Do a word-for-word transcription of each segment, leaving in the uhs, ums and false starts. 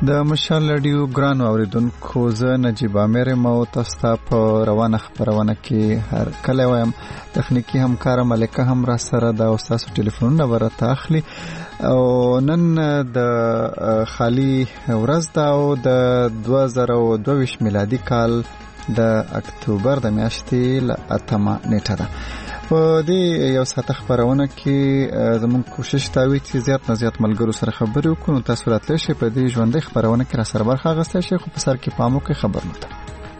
د مشال رادیو ګران اوریدونکو زه نجیب امیر مو تاسو ته په روانه خبرونه کې هر کله وایم. تخنیکی همکار ملکه هم را سره د استاد ټلیفون ورته اخلي او نن د خالی ورځ دا او د دوه زره دوه میلادي کال د اکتوبر د میاشتې ل اتمه نیټه ده. په دې یو ساعت خبرونه کې زموږ کوشش دا وي چې زیات نه زیات ملګرو سره خبرې وکړو. تاسو راتلی شئ په دې ژوندۍ خبرونه کې را سره برخه اخیستی شئ، خو په سر کې پام وکړئ خبرونو ته.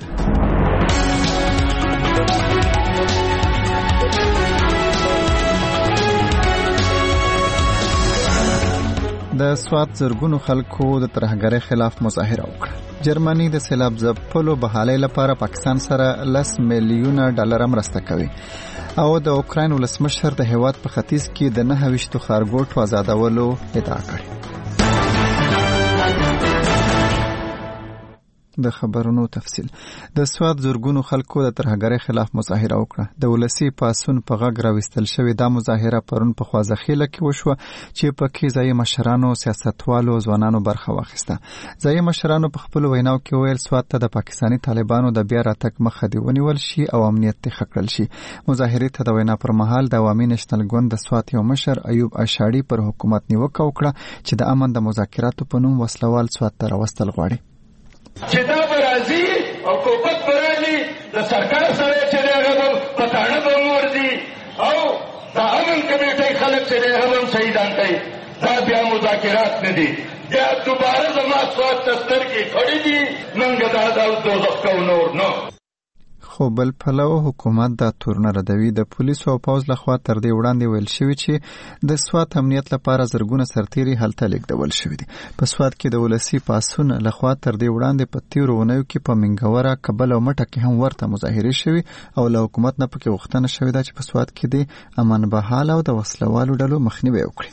د سوات زرګونو خلکو د ترهګرۍ خلاف مظاهره وکړه. جرمني د سیلاب ځپلو بحالۍ لپاره پاکستان سره لس میلیونه ډالر مرسته کوي او د اوکراین ولسمشر د هیواد په ختیځ کې د نهه ویشتو ښارګوټو آزادولو ادعا کړې. د خبرونو تفصیل. د سواد زرګونو خلکو د ترهګرۍ خلاف مظاهره وکړه. د ولسی پاسون په غږ راوستل شوې دا مظاهره پرون په خوازخیله کې وشوه چې پکې ځایي مشرانو، سیاستوالو او ځوانانو برخه واخیسته. ځایي مشرانو په خپل ویناو کې ویل سواد ته د پاکستاني طالبانو د بیا راتګ مخه دی ونیول شي او امنیت ته خکړل شي. مظاهرې ته د وینا پر مهال د عوامي نېشنل ګوند د سواد یو مشر ایوب اشاړي پر حکومت نیوکه وکړه چې د امن د مذاکراتو په نوم وسلوال سواد ته راوستل غواړي. چې دا برازي او کوپک برالي د سرکار سره چې هغه پټاڼه به ورځي او دا امن کمیټې خلک چې هغه شهیدان کوي، دا بیا مذاکرات نه دي. بیا دوباره زما سواد تستر کې کړی دي ننګ دا د دوزخ کو نور نه. خو بل پلو حکومت دا تورنه ردوي. د پولیسو او پوز لخوا تر دې وړاندې ویل شوی چې د سوات امنیت لپاره زرګونه سرتیري هلته لیږدول شوي دي. په سوات کې د ولسی پاسون لخوا تر دې وړاندې په تیرو اونیو کې په منګوره، کابل او مټه کې هم ورته مظاهرې شوي او له حکومت نه پکې غوښتنه شوې ده چې په سوات کې د امن بحال او د وسلوالو ډلو مخنیوی وکړي.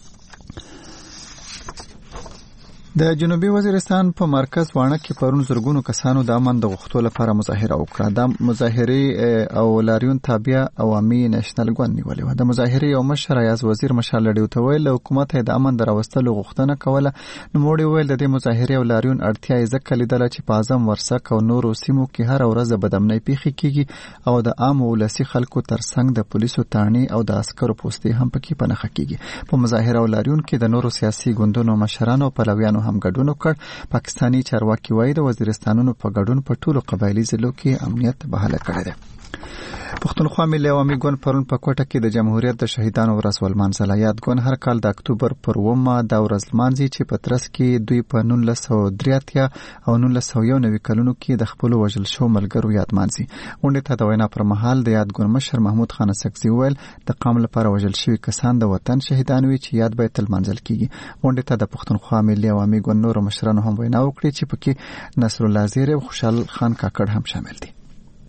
د جنوبي وزیرستان په مرکز وانه کې پرون زرګونو کسانو د امن د غوښتلو لپاره مظاهره وکړه. د مظاهرې او لاریون تابع عوامي نېشنل ګوند نیولې وه. د مظاهرې یو مشر ایاز وزیر مشال رادیو ته ویل حکومت یې د امن د راوستلو غوښتنه کوله. نوموړي ویل د دې مظاهرې او لاریون اړتیا یې ځکه لیدله چې په اعظم ورسک او نورو سیمو کې هره ورځ د بدامنۍ پیښې کیږي او د عام ولسي خلکو ترڅنګ د پولیسو تاڼې او د عسکرو پوستې هم پکې په نښه کیږي. په مظاهره او لاریون کې د نورو سیاسي ګوندونو مشرانو او پلویانو هم ګډون وکړ. پاکستاني چارواکي وایي د وزیرستانونو په ګډون په ټولو قبایلي ضلعو کې امنیت بحاله کړی دی. پښتونخوا ملي عوامي ګوند پرون په کوټه کې د جمهوریت د شهیدانو ورځ ولمانځله. یاد ګوند هر کال د اکتوبر پر اوومه دا ورځ لمانځي چې په ترڅ کې دوی په نولس سوه درې اتیا او نولس سوه یو نوي کلونو کې د خپلو وژل شوو ملګرو یاد مانځي. غونډې ته د وینا پر مهال د یاد ګوند مشر محمود خان اسکزي ویل د قام لپاره وژل شوي کسان د وطن شهیدان وي چې یاد به تل منځل کیږي. غونډې ته د پښتونخوا ملي عوامي ګوند نورو مشرانو هم وینا وکړي چې پکې نصر الله زیری او خوشحال خان کاکړ هم شامل دي.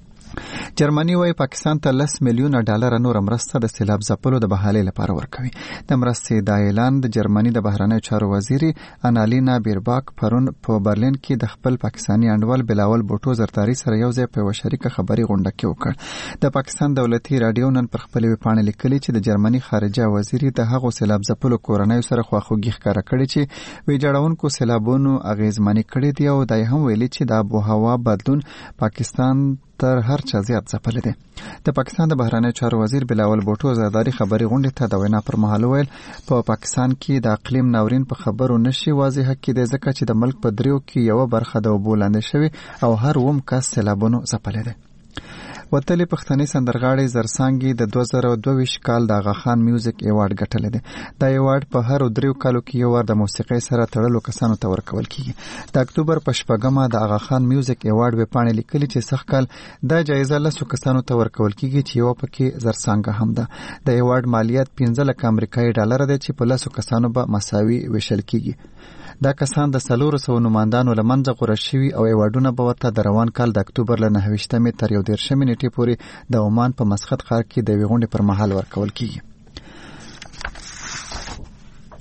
جرمني وايي پاکستان ته لس میلیونه ډالر نور مرسته د سیلاب ځپلو د بحالۍ لپاره ورکوي. د مرستې د اعلان د جرمني د بهرنیو چارو وزیري انالینا بیرباک پرون په برلین کې د خپل پاکستاني انډول بلاول بوټو زرداری سره یو ځای په یوه شریکه خبري غونډه کې وکړ. د پاکستان دولتي راډیو نن پر خپلې ویبپاڼې لیکلي چې د جرمني خارجه وزیري د هغو سیلاب ځپلو کورنیو سره خواخوږي ښکاره کړې چې ویجاړونکو سیلابونو اغیزمنې کړې دي او دا هم ویلي چې د آب و هوا بدلون پاکستان تر هر چا زیات ځپلی دی. د پاکستان د بهرنیو چارو وزیر بلاول بوټو زرداری خبري غونډې ته د وینا پر مهال ویل په پا پاکستان کې د اقلیم ناورین په خبرو نشي واضحه کېدی ځکه چې د ملک په دریو کې یوه برخه د اوبو لاندې شوې او هر اووم کس سیلابونو ځپلی دی. وتلې پښتني سندرغاړې زرسانګي د دوه زره دوه کال د آغا خان میوزیک ایوارډ ګټلی دی. دا ایوارډ په هر دریو کالو کې یو وار د موسیقۍ سره تړلو کسانو ته ورکول کیږي. د اکتوبر په شپږمه د آغا خان میوزیک ایوارډ ویبپاڼې لیکلي چې سږ کال دا جایزه لسو کسانو ته ورکول کیږي چې یوه پکې زرسانګه هم ده. د ایوارډ مالیات پنځه لکه امریکایي ډالره دی چې په لسو کسانو به مساوي ویشل کیږي. دا کسان د څلورو سوو نوماندانو له منځه غوره شوي او ایوارډونه به ورته د روان کال د اکتوبر له نهه ویشتمې تر یو دېرشمې نیټې پورې د عمان په مسقط ښار کې د یوې غونډې پر مهال ورکول کیږي.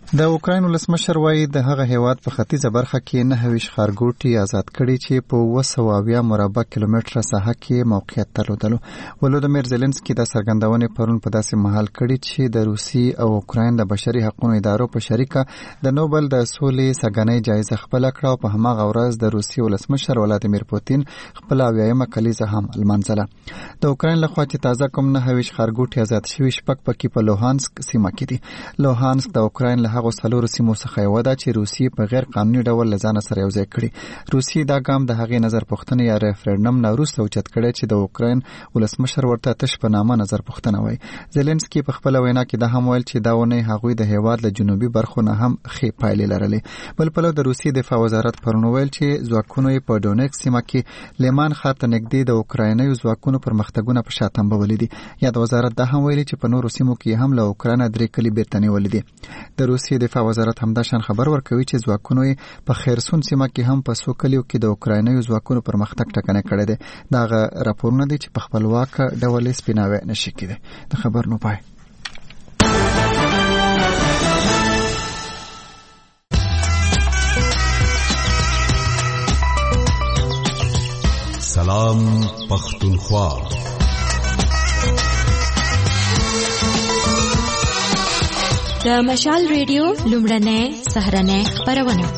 د اوکراین ولسمشر وایي د هغه هیواد په ختیځه برخه کې نه ویش ښارګوټي آزاد کړي چې په اوه سوه اویا مربع کیلومتره ساحه کې موقعیت درلودلو. ولودیمیر زيلنسکي د څرګندونې پرون په داسې مهال کړي چې د روسي او اوکراین د بشري حقوقو ادارو په شریکه د نوبل د سولې سګنۍ جایزه خپل کړه او په هماغه ورځ د روسي ولسمشر ولادیمیر پوتین خپل اویایمه کلیزه هم لمانځله. د اوکراین لخوا چې تازه کوم نه ویش ښارګوټي آزاد شوي شپږ پکې په لوهانسک سیمه کې دي. لوهانسک د اوکراین له هغو څلورو سیمو څخه یوه ده چې روسي په غیر قانوني ډول له ځانه سره یوځای کړي. روسي دا ګام د هغې نظر پوښتنې یا ریفرنډم نه وروسته اوچت کړی چې د اوکراین ولسمشر ورته تش په نامه نظر پوښتنه وایي. زيلنسکي په خپله وینا کې دا هم ویل چې دا ونې هغوی د هیواد له جنوبي برخو نه هم ښې پایلې لرلې. بل پلو د روسي دفاع وزارت پرون ویل چې ځواکونو یې په ډونیټسک سیمه کې لیمان ښار ته نږدې د اوکراینیو ځواکونو پرمختګونه په شا تمبولي دي. یا د وزارت دا هم ویلي چې په نورو سیمو کې هم له اوکراینه درې کلي بیرته نیولي دي. د روسي دفاع وزارت همداشان خبر ورکوي چې ځواکونو یې په خیرسون سیمه کې هم په څو کلیو کې د اوکراینیو ځواکونو پرمختګ ټکنی کړی دی. دا هغه راپورونه دي چې په خپلواک ډول یې سپیناوی نشي کېدی. د خبر نو پای. سلام پختونخوا. د مشال ریډیو لومړنۍ سهرنۍ خبرونه.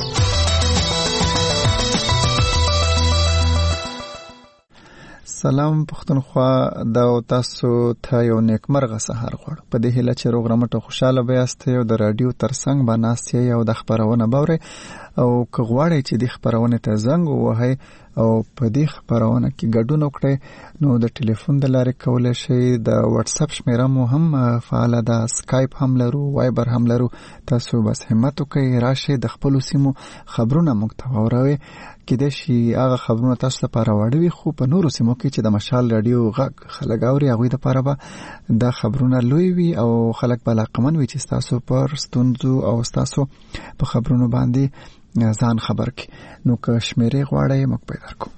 سلام پختونخوا، دا تاسو ته یو نیکمرغه سهار غواړم. په دې هیله چې روغ رمټ او خوشاله به یاستئ او د رادیو ترڅنګ به ناست یې او د خبرونه به اورئ. او که غواړئ چې د خبرونې ته زنګ ووهئ او په دې خبرونه کې ګډون وکړئ نو د ټلیفون د لارې کولی شئ. د واتس اپ شمیره مو هم فعاله ده، سکایپ هم لرو، وایبر هم لرو. تاسو بس همت وکړئ، راشئ د خپلو سیمو خبرونه موږ ته واوروئ. کېدای شي هغه خبرونه تاسو لپاره واړه وي، خو په نورو سیمو کې چې د مشال رادیو غږ خلک اوري هغوی دپاره به دا خبرونه لوی وي او خلک به علاقمند وي چې ستاسو پر ستونزو او ستاسو په خبرونو باندې ځان خبر کی. نو که شمیرې غواړئ موږ پیدا کوو.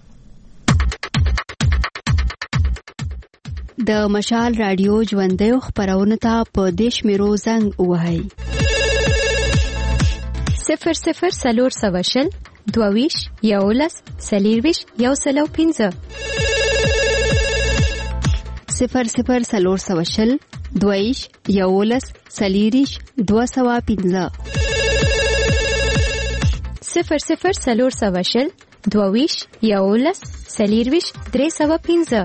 د مشال رادیو ژوندیو خبرونه ته په دې شمیرو زنګ ووهئ: صفر صفر څلور سوه شل دوهویشت یولس څلېرویشت یو سل او پنځه. صفر صفر څلور سوه شل دوهویشت یولس څلېرویشت دوه سوه پنځه. صفر صفر څلور سوه شل دوهویشت یولس څلېرویشت درې سوه پنځه.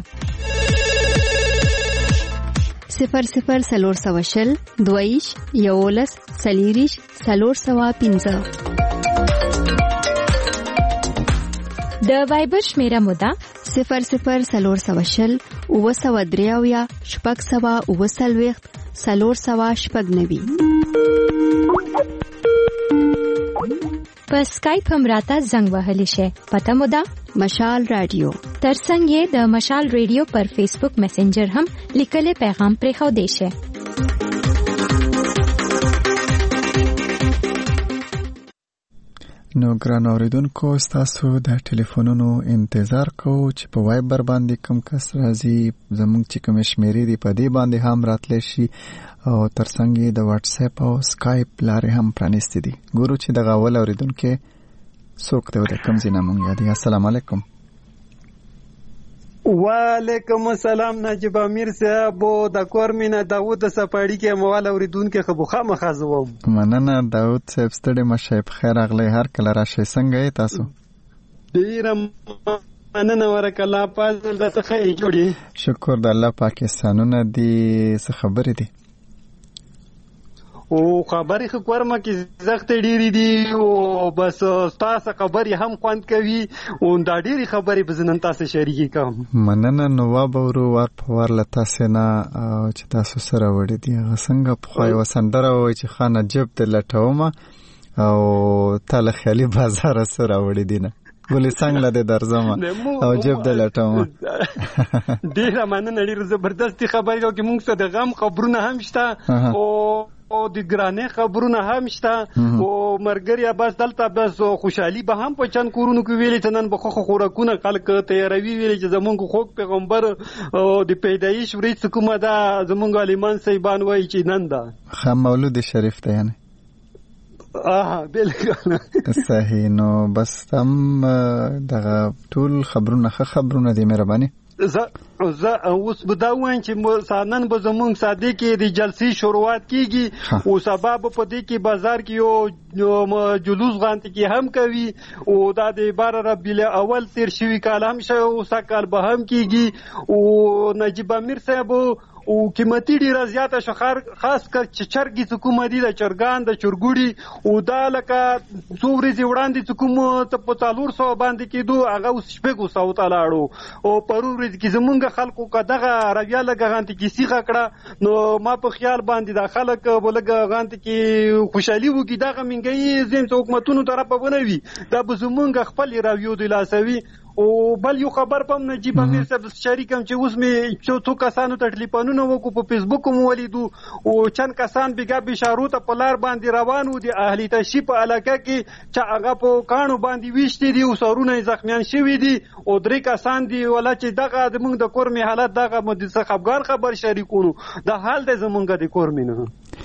صفر صفر څلور سوه شل دوهویشت یولس څلېرویشت څلور سوه پنځه. د وایبر شمیره مو ده صفر صفر څلور سوه شل اوه سوه درې اویا شپږ سوه اوه څلوېښت څلور سوه شپږ نوي. په سکایپ هم راته زنګ وهلی شئ. پته مو ده مشال رادیو. ترڅنګ یې د مشال رادیو پر فیسبوک میسنجر هم لیکلی پیغام پرېښودی شئ. نو ګران اوریدونکو، ستاسو د ټلیفونونو انتظار کوو چې په وایبر باندې کوم کس راځي. زموږ چې کوم شمیرې دي په دې باندې هم راتلی شي او ترڅنګ یې د واتس اپ او سکایپ لارې هم پرانیستې دي. ګورو چې دغه اول اوریدونکی څوک دی او د کوم ځای نه موږ یادوي. السلام علیکم. وعلیکم السلام نجیب امیر صاحب. د کور مینه داود د سپاړی کې موال اوریدونکو خو خامخا زوم. مننه داود صاحب، ستړي مشه. په خیر راغلی، هر کله راشئ. څنګه یې تاسو؟ ډیر مننه ورکه، الله پاک دې ته خیر جوړي. شکر د الله پاکستانونه دي. څه خبرې دي؟ او خبرې خو کورمه کې زخت ډېری دي او بس تاسو خبرې هم خوند کوي او دا ډېری خبرې به زنن تاسو شریکې کوم. مننه. نو وابورو ور په ور لته سینا چې تاسو سره وړي دي. هغه څنګه په خوای وسندره وای چې خانه جب ته لټومه او تل خیالي بازار سره وړي دي نه ولې څنګه لده درځم او جب د لټوم. ډېر مننه، ډېر زبردست خبرې او کې موږ څه د غم خبرونه هم شته او او د ګرانه خبرونه هم شته او مرګریا بس دلته بس خوشحالي به هم په چن کورونو کې ویلې تنن به خو خوراکونه خلک تیاروي ویلې چې زمونږ خو پیغمبر د پیدایش ورځ کومه ده زمونږ عالمان صاحبان وایي چې نن ده خام مولود شریف ته. یعنی اه بالکل صحیح. نو بس تم دغه ټول خبرونه خبرونه دي مهرباني زه زه اوس به دا وایم چې سانن به زمونږ ساده کې د جلسې شروعات کیږي او سبب په دې کې بازار کې یو جلوس غانتی کې هم کوي او دا د بار ربیع اول تیر شوی کال هم شو او سکال به هم کیږي او نجیب امیر صاحب او قیمتي ډیره زیاته شخار خاص کر چې چرګي څکوم دي د چرګان د چرګوړي او دا لکه څو ورځې وړاندې څکوم ته په څلور سوه باندې کېدو هغه اوس شپږو سوو ته لاړو او پرون ورځ کې زمونږ خلکو که دغه رویه لږه غانتې کې سیخه کړه نو ما په خیال باندې دا خلک به لږه غانتې کې خوشحالي وکړي دغه مهنګایي ځین حکومتونو طرفه به نه وي دا به زمونږ خپل راویو د لاسوي او بل یو خبر پم نجیب امیر صاحب شریکم چې اوس مې څو څو کسانو ته ټلیفونونه وکړو په فیسبوک مو ولیدو او چند کسان بیګا بشارو ته په لار باندې روان وو د اهلی تشی په علاقه کې چې هغه په کانو باندې ویشتي دي او سرونه زخمیان شوي دي او درې کسان دي ولا چې دغه د موږ د کورمي حالت دغه مدرسه خفګان خبر شریکونو د حال د زمونږ د کورمي نه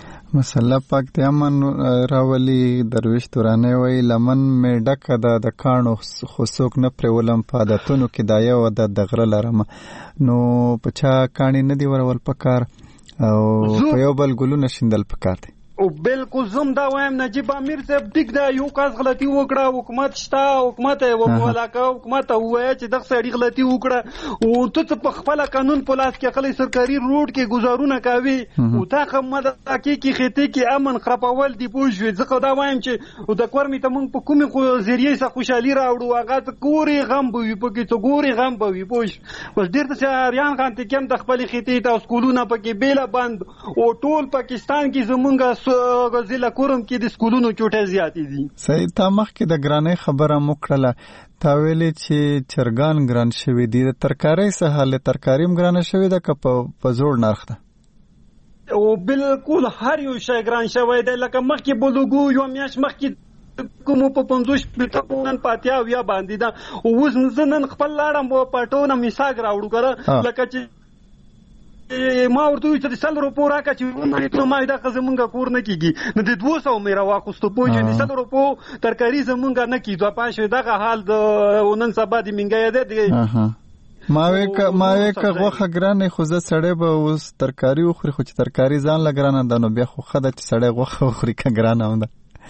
مسله پاک ته امن راولي درویش تورانه وی لمن می ډکه ده د کانو خصوک نه پرولم پادتونو کې دایو د دغره لرم نو پچا کانی نه دی ورول پکار او په یو بل ګلو نشندل پکار دي او بالکل زم دا وایم نجیب امیر صاحب ټیک دا یو کاس غلطي وکړه حکومت شته حکومت یې وکولاکه حکومت وایي چې دغه سړي غلطي وکړه او ته په خپل قانون په لاس کې خپل سرکاري روډ کې گزارونه کوي او تا خو مده کې کې خېته کې امن خرابول دی پوه ځکه دا وایم چې او د کورمي ته مونږ په کومي خو ذریعہ څخه خوشحالي راوړو هغه کوري غم به وي په کې څو ګوري غم به وي پوه بس ډیر څه اریان خان ته کوم د خپل خېته ته سکولونه پکې بیل بند او ټول پاکستان کې زمونږ غزل کورم کې د سکولونو چوټه زیاتې دي. صحیح. تا مخکې د ګرانۍ خبره موکړله تا ویلې چې چرګان ګران شوي دي د ترکارۍ څه حال ترکاریم ګرانه شوې ده که په زوړ نرخ ده؟ او بالکل هر یو شی ګران شوی دی لکه مخکې بلوګو یو میاشت مخکې کوم په پنځوس پټون پاتیا ویا باندې دا اوس زه نن خپل لاړم په پټونه میثاق راوړو کړه لکه چې ما ورته چې سل روپو راکا چې نو ما دا زمونږ کور نه کیږي نو د دوه سوه مې راواخستو پوه چې سل روپو ترکاري زمونږ نه کیږي دوه پاشه دغه حال د نن سبا د منګای ده ما وک ما وک غوخه ګرانې خو زه سړی به اوس ترکاري وخوري خو چې ترکاري ځان لګرانه ده نو بیا خو خده چې سړی غوخه وخوري که ګرانه هم ده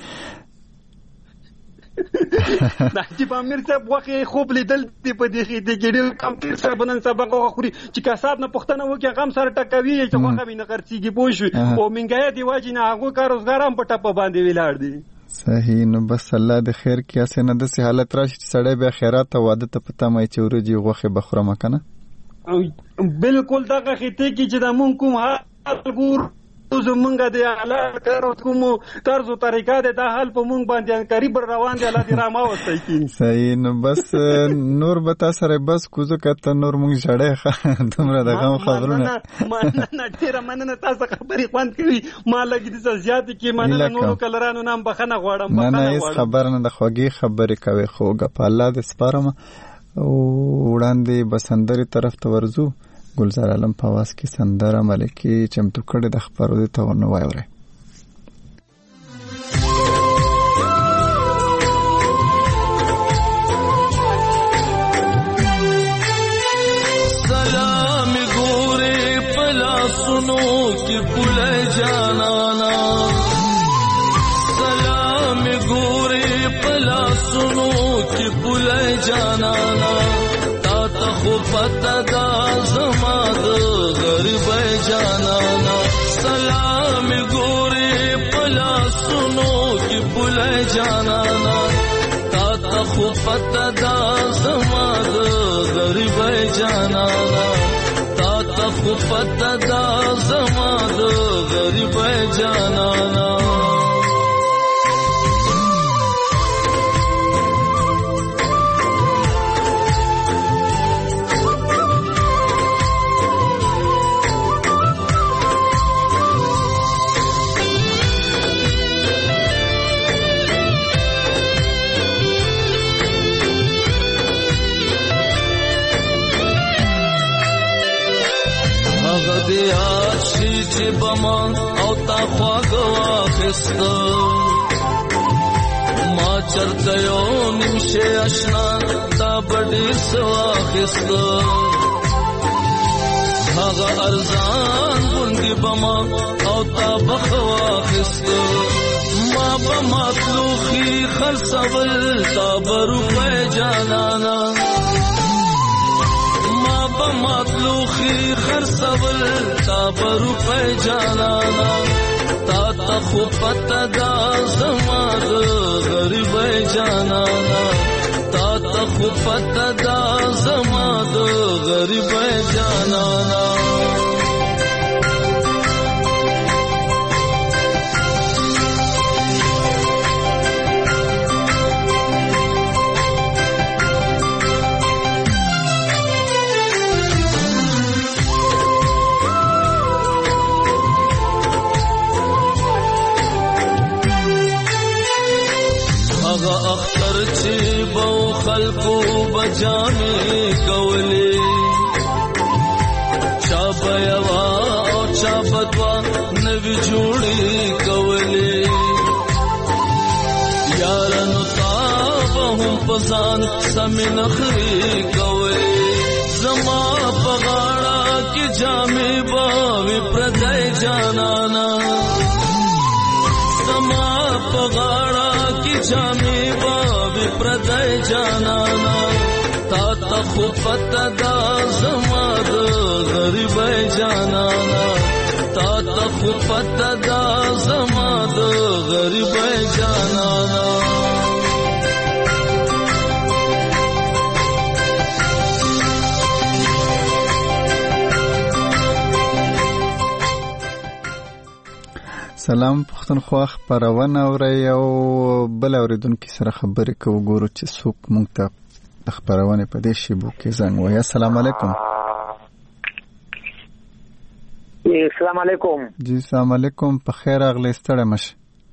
نجیب امیر صاحب وخت خوب لیدل دی په دې کې د ګډو کمپیوټر سره بنن سبق خوري چې کسات نه پښتنه وکي غم سره ټکوي چې وخت مې نه خرڅيږي پوه شو او منګای دی واجی نه هغه کار روزګار هم په ټپ باندې ویلاړ دي. صحیح. نو بس الله د خیر کې اسه نه د سي حالت راشي چې سړی به خیرات او واده ته پتا مې چې ورجی غوخه بخره مکنه بالکل دغه خته کې چې د مونږ کوم حال ګور زمونږ د اعلی کارو کوم طرز او طریقه د حل په مونږ باندې قریب روان دي الله دې رحم واستای کی. صحیح. نو بس نور به تاسو سره بس کوزو کته نور مونږ جړې دومره د غم خبرونه ما نه ډیره مننه تاسو خبرې خوند کوي ما لګی د زیات کې مننه نور کلرانو نام بخنه غواړم نه نه هیڅ خبر نه د خوږی خبرې کوي خوګه په الله دې سپارم او وړاندې بسندري طرف ته ورزو گلزار عالم په आवाज کې سندره ملکی چمتو کړي د خبرو ته ورنو وایوره. سلام ګورې پلا سنو کې پوله جانانا سلام ګورې پلا سنو کې پوله جانانا خو پتا دا زما د غریب جانانا سلام ګورې پلا سنو کی بل جانانا تا تا خو پتا دا زما د غریب جانانا تا تا خو پتا دا زما د غریب جانانا چې بمان او تا خواږه واخسته چرته یو نیمشه اشنا تا بډیر سواخست هغه ارزان غوندي بما او تا بخواخست ما بمطلوخي خرڅول تا بروپه جانانا ما بمطلوخي خرڅول تا بروپه جانانا تا تا خو پته دا زما د غریب جانانا تا تا خو پته دا زما د غریب جانانا اختر چی بو خلقو بجامی کولی چا بیوا او چا بدوا نوی جوڑی کولی یارنو تابهم پزان سمی نخری کولی زما پغاڑا کی جامی باوی پردائی جانانا زما پغاڑا جامی بابی پردائی جانانا تا تا خو پتا دا زما د غریب جانانا تا تا خو پتا دا زما د غریب جانانا سلام پښتونخوا خبرونه اوري او بل اوریدونکو سره خبرې کوو ګورو چې څوک مونږ ته د خبرونه په دې شیبو کې زنګ وایي. السلام علیکم. السلام علیکم. جی السلام علیکم. په خیر اغلی ستړی مشه.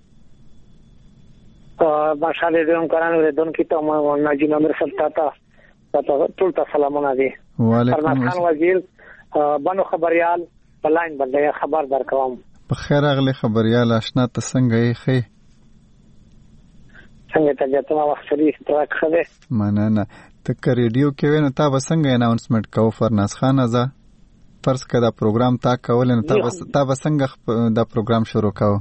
ماشاءالله دې کاران اوریدونکو ته مو ناجی نمبر سلطه تا ټول ته سلامونه دي. وعلیکم السلام. خان وزیر بنو خبريال په لاین باندې خبر درکوم. په خیر اغلی خبريال آشنا ته څنګه یې خې؟ څنګه ته جته ما وخت لري ترک خده مننه. ته که ریډیو کې وینې تا به څنګه اناونسمنت کوو فرناز خان ازا فرض کړه دا پروګرام تا کول نو تا به تا به څنګه دا پروګرام شروع کوو؟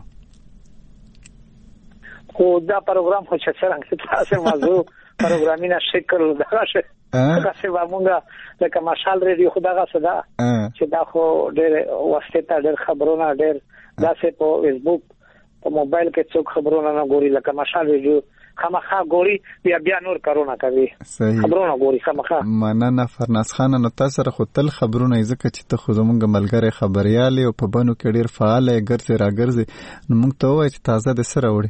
خو دا پروګرام خو چې څنګه تاسو موضوع پروګرامینه شکل دراشه هغه څه ومنګه لکه مشال ریډیو خدای صدا چې دا خو ډېر واسطه ته ډېر خبرونه ډېر داسې په فیسبوک په موبایل کې څوک خبرونه نه ګوري لکه مشال ریډیو خامخا ګوري بیا بیا نور کارونه کوي خبرونه ګوري خامخا. مننه فرناز خان. نو تاسو سره خو تل خبرونه ځکه چې ته خو زمونږ ملګری خبريال او په بنو کې ډېر فعال یې ګرځي راګرځي نو موږ ته وایي چې تازه د سره وړي.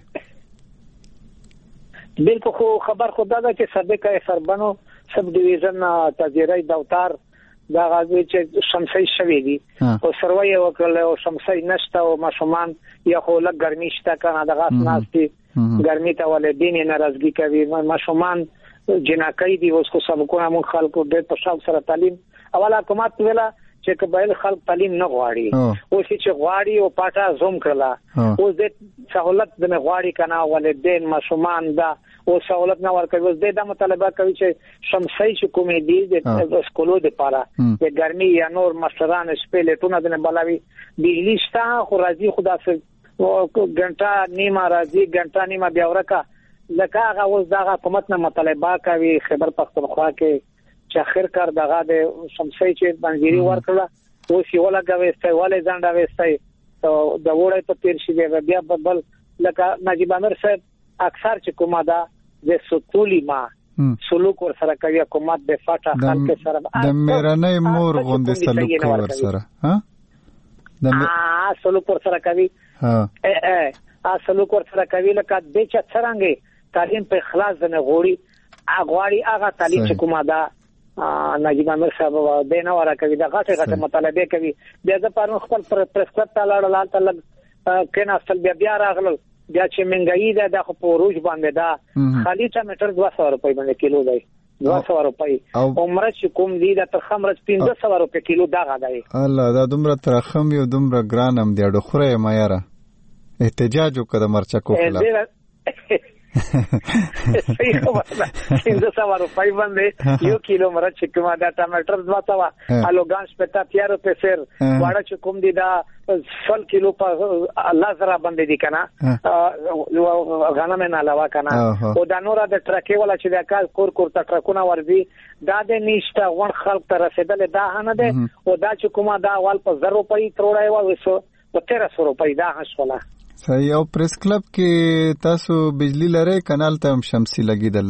بالکل خو خبر خدا دا چې سابقه سربنو سب ډیویژن تاجرای دوتار دا غوي چې شمسي شوی دي او سروي وکړل او شمسي نشته او ماشومان یا خو لږ ګرمي شته کنه د غاس ناشتي ګرمي ته ولدین ناراضګي کوي ماشومان جناکۍ دي اوس خو سبقونه مون خلکو ډېر په شاو سره تعلیم اوله حکومت ویلا چې قبایل خلک تعلیم نه غواړي او چې غواړي او پاټه زوم کړلا او د سہولت د غواړي کنه ولدین ماشومان دا او سہولت نه ورکوي اوس د مطالبه کوي چې شمسي چې کومې دي د سکولو د پاره د ګرمي یا نور مشران شپېلټونه د بلاوي بجلی شته خو راځي خدا سره ګنټه نیمه راځي ګنټه نیمه بیا ورکا لکه هغه اوس دا حکومت نه مطالبه کوي خبر پښتونخوا کې چې اخر کار دغه د شمسي چې بنځيري ورکړه اوس یو لګوي ستای ولې ځنډه وستای د وړې په تیر شي بیا بل لکه نجیب امیر صاحب اکثر چې کومه دا د سوتولي ما سلوک ور سره کوي حکومت د فاټه خلک سره د میرانې مور غوندې سلوک ور سره ها د سلوک ور سره کوي ها ا سلوک ور سره کوي لکه د چا څنګه تعلیم په اخلاص نه غوړي اغواړي هغه تعلیم چې کومه دا نجیب امیر صاحب د نه ورا کوي دا غټه غټه مطالبه کوي بیا د پرون خپل پریس کلب ته لاړل تعالی کنا اصل بیا بیا راغلل بیا چې منګای ده د خو پروج باندې دا خالي ټماټر دوه سوه روپۍ باندې کیلو دی دوه سوه روپۍ عمره چې کوم دی د ترخمرز پنځه سوه روپۍ کیلو دا غدای الله دا دومره ترخم یو دومره ګرانم دی ډخره ما یاره احتجاج وکړه مرچا کوله صحیح خبره پنځه سوه روپۍ باندې یو کیلو مرچ چې کومه دا ټماټر دوه سوه الوګان شپږ اتیا روپۍ سر واړه چې کوم دي دا سل کیلو په الله زرا باندې دي کنه غنم نه علاوه کنه او دا نور د ټرکې ولا چې دا کار کور کور ته ټرکونه ورځي دا د نيشته ون خلک ته رسیدل دا نه ده او دا چې کومه دا اول په زر روپۍ تروړای و وسو په تیرہ سو روپۍ دا هښوله. صحیح. او پریس کلب کې تاسو بجلی لري کانال ته هم شمسي لګیدل؟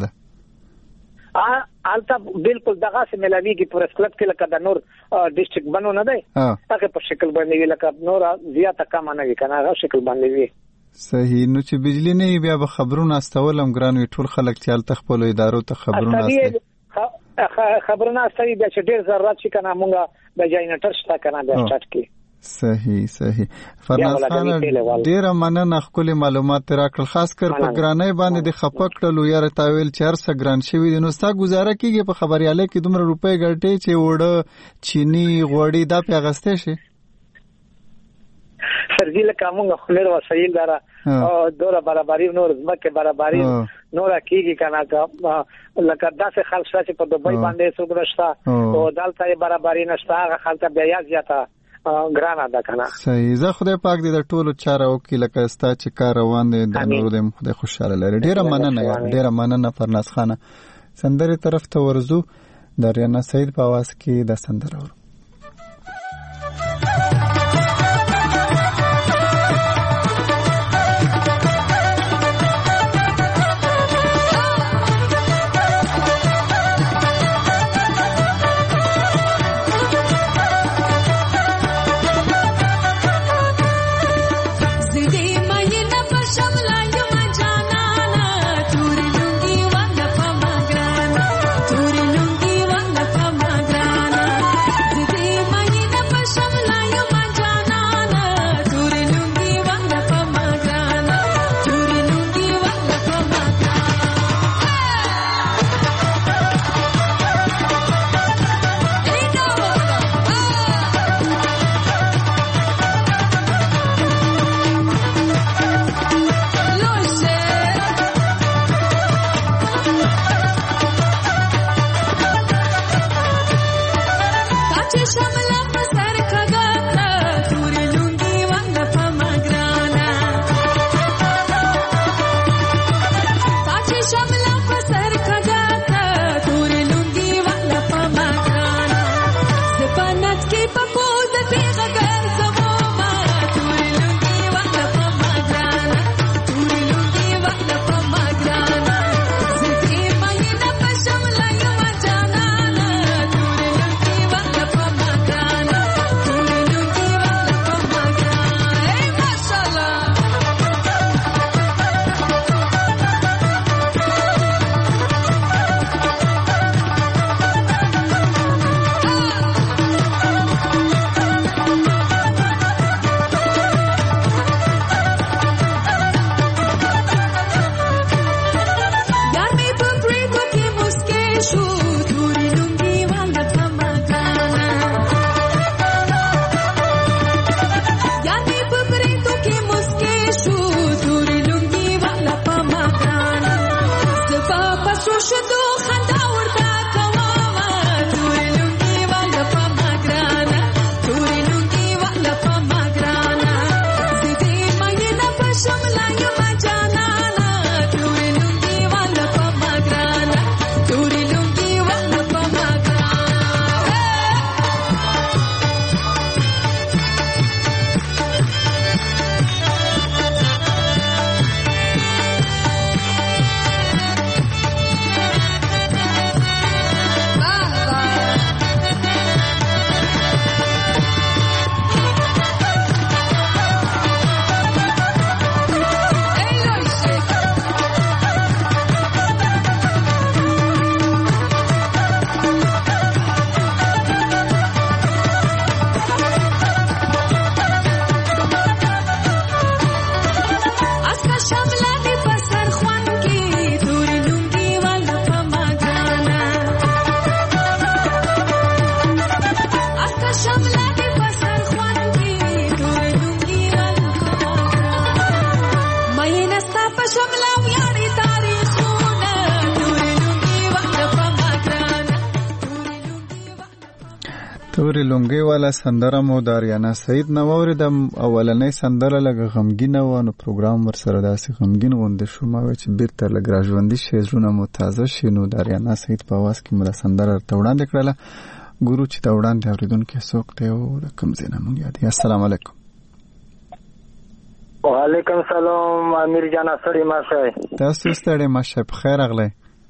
ا البته بالکل دغه سه ملاویږي پریس کلب کې لکه د نور ډیسټریکټ بنو نه دی هغه په شکل باندې وی لکه نور زیاته کم نه وی کنه هغه شکل باندې وی. صحیح. نو چې بجلی نه بیا به خبرونه استولم ګران وی ټول خلک چې تل خپل ادارو ته خبرونه استي خبرونه استي بیا چې ډیر ضرورت شي کنه مونږه د جاینټر شته کنه د سٹارټ کې. صحیح صحیح. فرناز خان ډیره مننه خپل معلومات راکړل خاص کر په ګرانۍ باندې د خپکړلو یا تاویل چهار سو ګران شوی د نو ستا گزاره کیږي په خبرياله کې دومره روپۍ ګټي چې وړه چینی غوړی دا پیغسته شي سرجیل کومه خلیر وسایل دارا دوره برابرۍ نور زمکه برابرۍ نور کیږي کنه کا لکه داسې خلک چې په دوبۍ باندې سوګرشتا او دالته برابرۍ نشته هغه خلک بیا زیاته ګرانه ده کنه. صحیح. زه خدای پاک دې د ټولو چاره وکي لکه ستا چې کار روان دی د نور دې خدای خوشاله لري. ډیره مننه یار ډیره مننه فرناز خان. سندره طرف ته ورزو د ریانا سعید په आवाज کې د سندره ورو. تورې لونګي والا سندره مو د اریانا سعید نو اوریدم. اولنۍ سندره لږه غمګینه و، نو پروګرام ورسره داسې غمګین غونډه شو، ما وی چې بیرته لږ راژوندي شي، زړونه مو تازه شي. نو د اریانا سعید په आवाज کې مو د سندره ته وړاندې کړله. ګورو چې دا وړاندې اوریدونکو څوک دی او د کوم ځای نه مونږ یاد. السلام علیکم. وعلیکم السلام امیر جان، سړی ماشه تاسو ستړي ماشه په خیر اغله.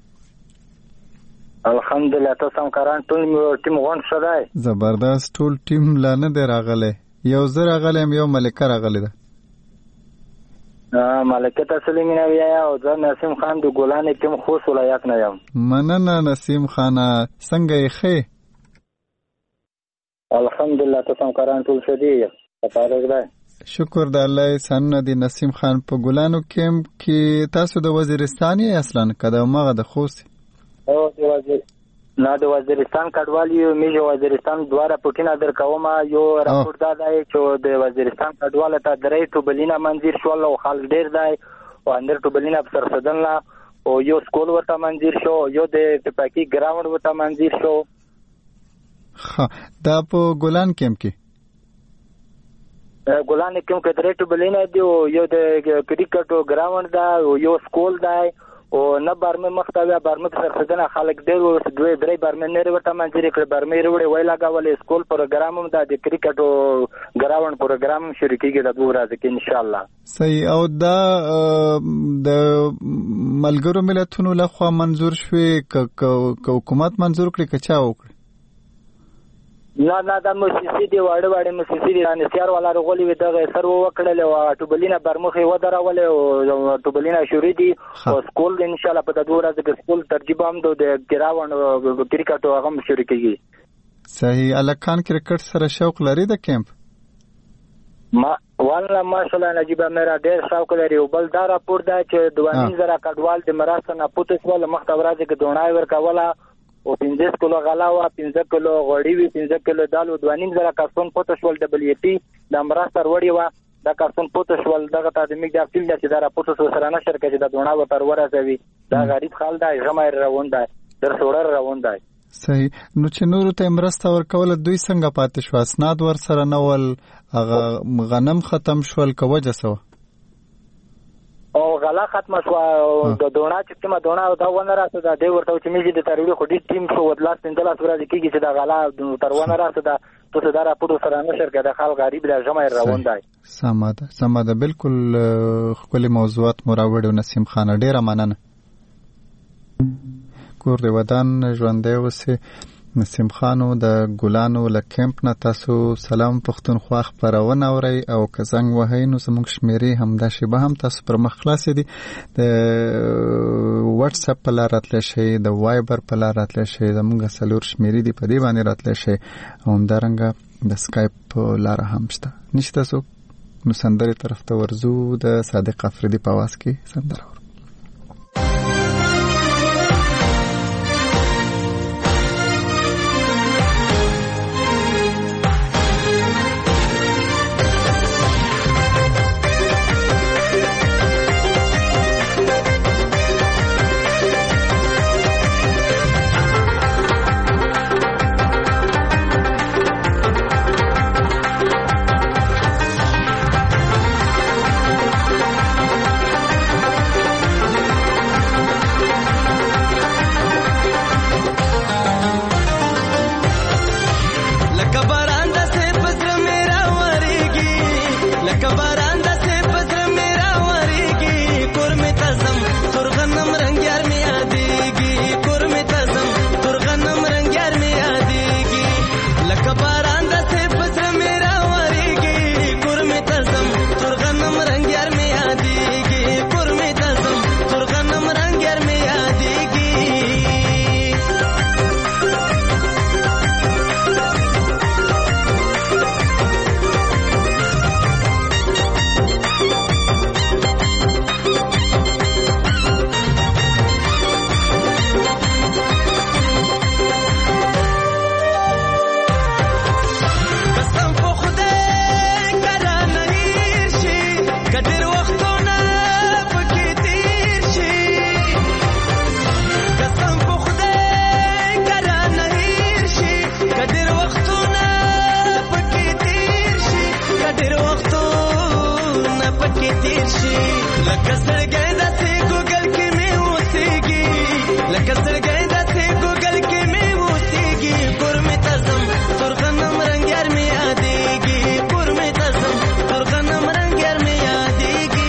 الحمدلله. تاسو هم کاران ټول ټیم غون شدای؟ زبردست. ټول ټیم لا نه دی راغله، یو زر راغله، یو ملکه راغله ده. ا ملکه تسلیم نه ویا او ځ نسیم خان د ګولان ټیم خوش ولایت نه یم. مننه نسیم خان، څنګه یې ښه؟ الحمدلله. تاسو هم کاران ټول شدی؟ تفارق ده. شکر د الله احسان دی. نسیم خان په ګلانو کیمپ کې تاسو د وزیرستان یې اصلا کده مغه د خوست؟ او د وزیر نه د وزیرستان کډوالی میجه وزیرستان دواره پټینا در کومه یو راپور دادای چې د وزیرستان کډواله ته درې ټوبلینا منځیر شو او خلک ډیر دی او اندر ټوبلینا پر سدنلا او یو سکول ورته منځیر شو، یو د ټپاکی ګراوند ورته منځیر شو. ها دا په ګلان کیمپ کې ګلان کیمپ کې درې ټوبلینا دی او یو د کرکټ ګراوند دا او یو سکول دی او نه برمه مختاوی برمه پر سدنه خلک ډیر دوی درې برمه نه ورته منځیر کړ. برمه وروړي وای لګاولې سکول پروګرام هم د کرکټ او ګراوند پروګرام شروع کیږي د دوه ورځې کې ان شاء الله. صحیح. او دا د ملګرو ملتونو لخوا منزور شوی ک حکومت منزور کړی کچا وکړي؟ نه نه د موسسې دی واړه واړه موسسې دی نه سیار والا رغولې وي دغه سر وکړل او ټوبلینا برمخې ودرول او ټوبلینا شوري دی او سکول ان شاء الله په دغه ورځ کې سکول ترجیب هم د ګراوند کرکټ او هم شروع کیږي. صحیح. الکان کرکټ سره شوق لري د کیمپ؟ ما والله ماشاءالله نجیب میرا ډیر شوق لري او بل دا راپور دا چې دوه زره کډوال د مراسته نه پوتس ول مخته ورځ کې دونای ورکوله او پنځه کیلو غلا او پنځه کیلو غوړی وی پنځه کیلو دال او دوه نیم زره کارتون پوتشول دبلې پی د امرستر وړي و دا کارتون پوتشول دغه ته د میګ د فیلډ چې دا پوتس سره نه شرکت چې دا دونه و تر ورځوي دا غریب خال دا غمر روان دی در سوړر روان دی. صحیح. نو چې نور ته امرسته ورکول دوی څنګه پاتې شو؟ اسناد ور سره نول هغه غنم ختم شول کوجه سو او غلا ختم شو د دونه چې کومه دونه دا ونه راځي دا دی ورته چې میږي د تروړي خو دې ټیم شو ودلاس پندلاس ورځې کېږي چې دا غلا تر ونه راځي دا تو څه دارا پټو سره نه شرکت د خلک غریب د جمع روان دی. سماده سماده بالکل خپل موضوعات مراوړ نسیم خان ډیره مننه. کور دی ودان ژوندې وسه نسیم خانو د ګلانو ل کیمپ نه تاسو سلام پښتونخوا خبرونه اوري او که څنګه وهي نو زموږ شمیرې هم د شیبه هم تاسو پر مخ خلاص دي. د واتس اپ په لار راتل شي، د وایبر په لار راتل شي، زموږ سلور شمیرې دي په دې باندې راتل شي او همدارنګه د سکایپ لار هم شته. نشته سو نو سندري طرف ته ورزو د صادق افریدي په واس کې سندره راشي لکه سړګې داسې ګوګل کې مې اوسېږي لکه سړګې داسې ګوګل کې مې اوسېږي کور مې ته ځم تور غنم رنګ یار مې یادېږي کور مې ته ځم تور غنم رنګ یار مې یادېږي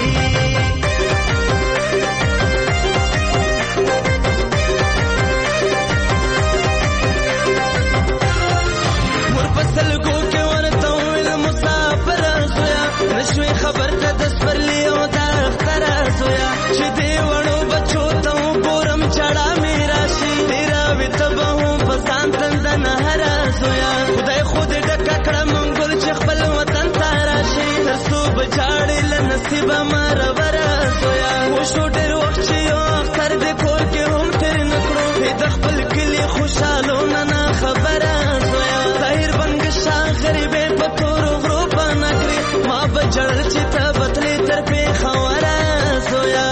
ورپسلګو کې ورته ویل مسافر زویا نشوي خبر ته د سپرلی او د اختر زویا چې دی وړو بچو ته وګورم چړا مې راشي تیرا وته به هم په ځان تند نه هر زویا خدای خود ډکه کړه منګل چې خپل وطن ته راشي تر څو بچاړې له نصیب مار ور زویا وشو ډېر وخت چې یو اختر دې کور کې هم تیر نکړو د خپل کلی خوشاله نه خبره زویا ظاهر بنګ شاه غریبې په تور غرو باندې کړې ما بچړ چې ته بتلې تر په خوره زویا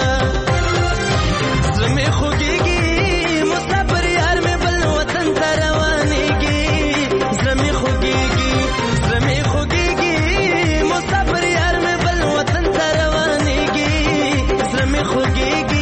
زمې خوږيږي مسافر یار مې بل وطن ته روانېږي زمې خوږيږي زمې خوږيږي مسافر یار مې بل وطن ته روانېږي زمې خوږيږي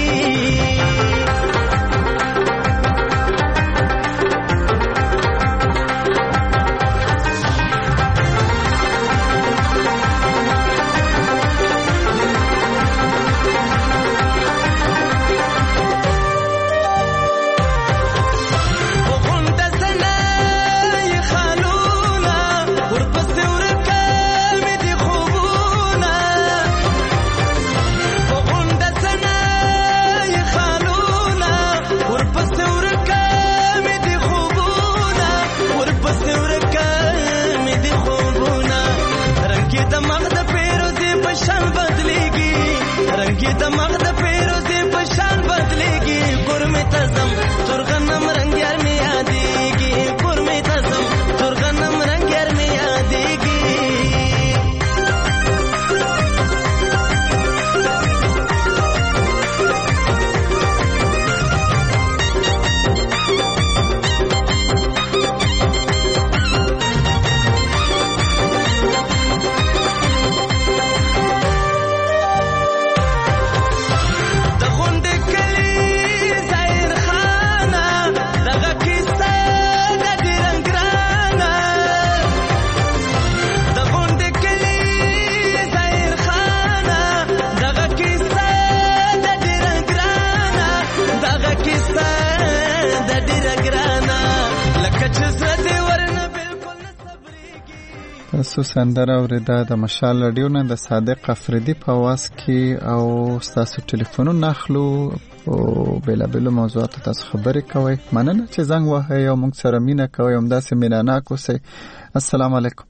تاسو سندره اوریدا د مشال رادیو نه د صادق افریدي په واس کې او تاسو ټلیفونونه اخلو او بلا بلا موضوعات تاسو خبرې کوي مننه چې زنګ وهي او موږ سره مینه کوي هم داسې مینانا کوسي السلام علیکم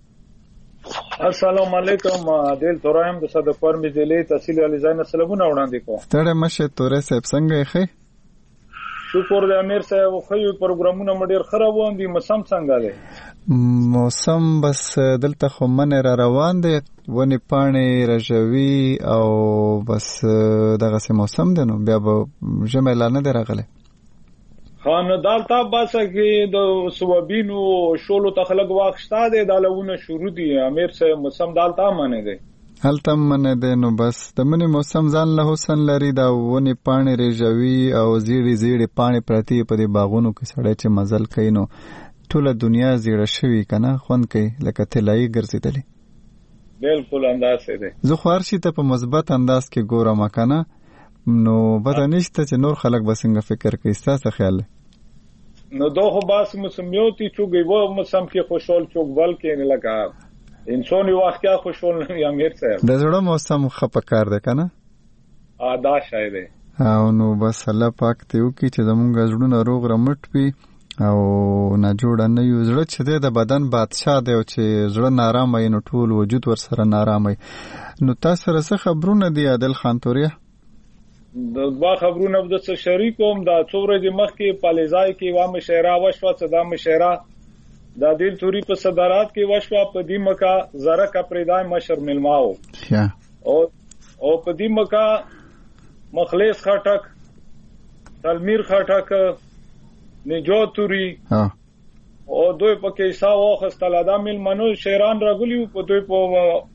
السلام علیکم دل تورایم د صدق فرم ضلع تحصیل علی زین سلامونه وړاندې کوم ستړي مشه تورې صاحب څنګه یې شکر د امیر صاحب خو پروګرامونه مډیر خراب وندي موسم څنګه دی موسم بس دلته خو من را روان دی ونی پانی رجوی او بس دغه سه موسم دی نو بیا به جمع لانه دی راغله خان دالتا باسه کې د سوابینو شولو تخلق واخشتا دی دالونه شروع دی امیر صاحب موسم دالتا معنی دی هلته من دی نو بس د منی موسم ځان له حسن لري دا ونی پانی رجوی او زیړي زیړي پانی پرتی په دی باغونو کې سړی چې مزل کوي نو ټول دنیا زیړه شوی کنه خون کوي لکه تلای ګرځیدلی بالکل انداز دی زه خور شي ته په مثبت انداز کې ګورم کنه نو پته نشته چې نور خلک به څنګه فکر کوي ستاسو خیال نو دوه باس مسمیوتی چوغي و مسم کې خوشحال چوغول کې نه لگا انساني واقعیا خوشحال نه امیر صاحب د زړه موسم خپکار ده کنه ادا شاید او نو بس الله پاک ته وکي چې زمونږ زړونه روغ رمټ وي او نه جوړ نه یو زړه چې د بدن بادشاہ دی او چې زړه نارامه نو ټول وجود ور سره نارامه نو تاسو سره څه خبرونه دي عادل خان توریا د با خبرونه د څه شریکوم دا څوره د مخ کې پالیزای کې و مشهرا وشوا صدا مشهرا د دل توري په صدارات کې وشوا په دې مکا زره کا پریدای مشر ملماو یا او او په دې مکا مخلص خټک تلمیر خټک نجو توري ها او دوی په کې حساب واخستل ادم ملمنو شیران راغلیو په دوی په